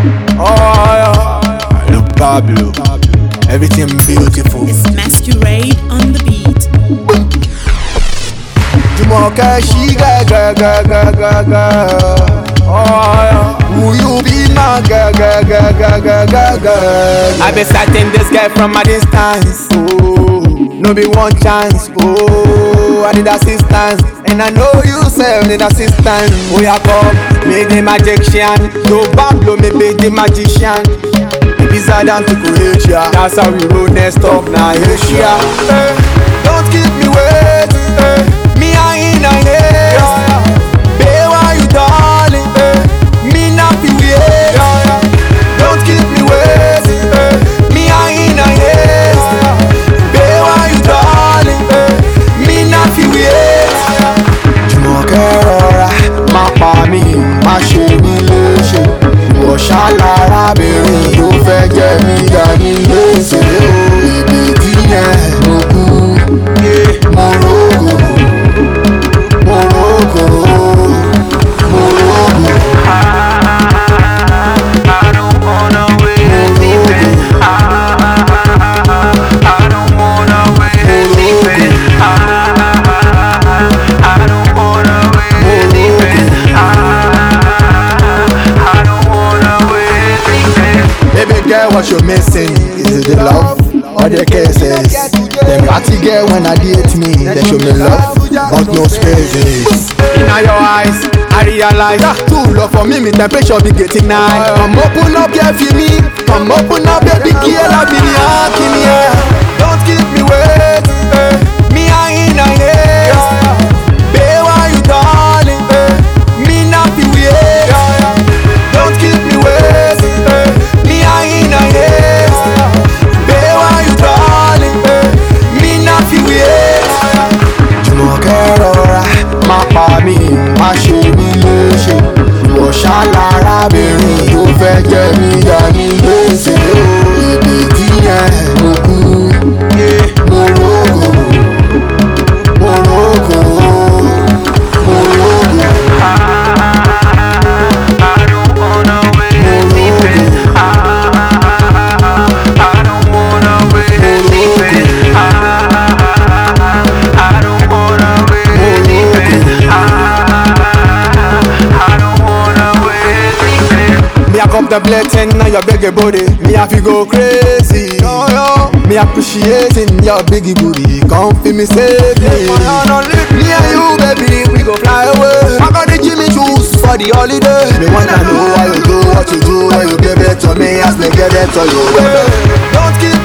Oh yeah, look Pablo, everything beautiful. It's Masquerade on the beat. Jumoke, she ga. Oh yeah, will you be my ga. I be starting this guy from a distance. Oh, no be one chance. Oh, I need assistance, and I know you self need assistance. Oh yeah, come make the magician. So Pablo, me be the magician. Pizza down to Croatia, that's how we roll next up now Asia. Don't keep me waiting. Me I in a haste. Babe, why you darling? Me not be wait. Don't keep me waiting. Me I in a haste. Babe, why you darling? Me not be wait. Jumoke rọra, má pa mí, má ṣe mí léṣe. Ìwọ ṣalárábìnrin tó fẹ́ jẹ mí yà ní léṣe. Ibi díẹ̀ mo kú, mo rògò. What you missing? Is it the love or the kisses? Them party girl when I date me, they show me love, but no spaces. In your eyes, I realize true love for me, me temperature be getting high. Come open up, yeah, for me. Come open up, baby girl, I be knocking, yeah. Don't keep me waiting. Me I in a haste. Babe, why you darling? Me not be weird. Don't keep me waiting. Me I in a haste. Babe, why you darling? Me not be weird. Jumoke rọra, má pa mí, má ṣe mí léṣe. Ìwọ ṣalárábìnrin tó fẹ́ jẹ mí yà ní léṣe. Ibi díẹ̀ mo kú, mo rògò. The blessing now your big booty, me have to go crazy. Me appreciating your biggie booty. Come feel me save me. Me and you, baby, we go fly away. I got the Jimmy shoes for the holiday. Me wanna know how you do, what you do, how you give it to me, as me give it to you. Don't keep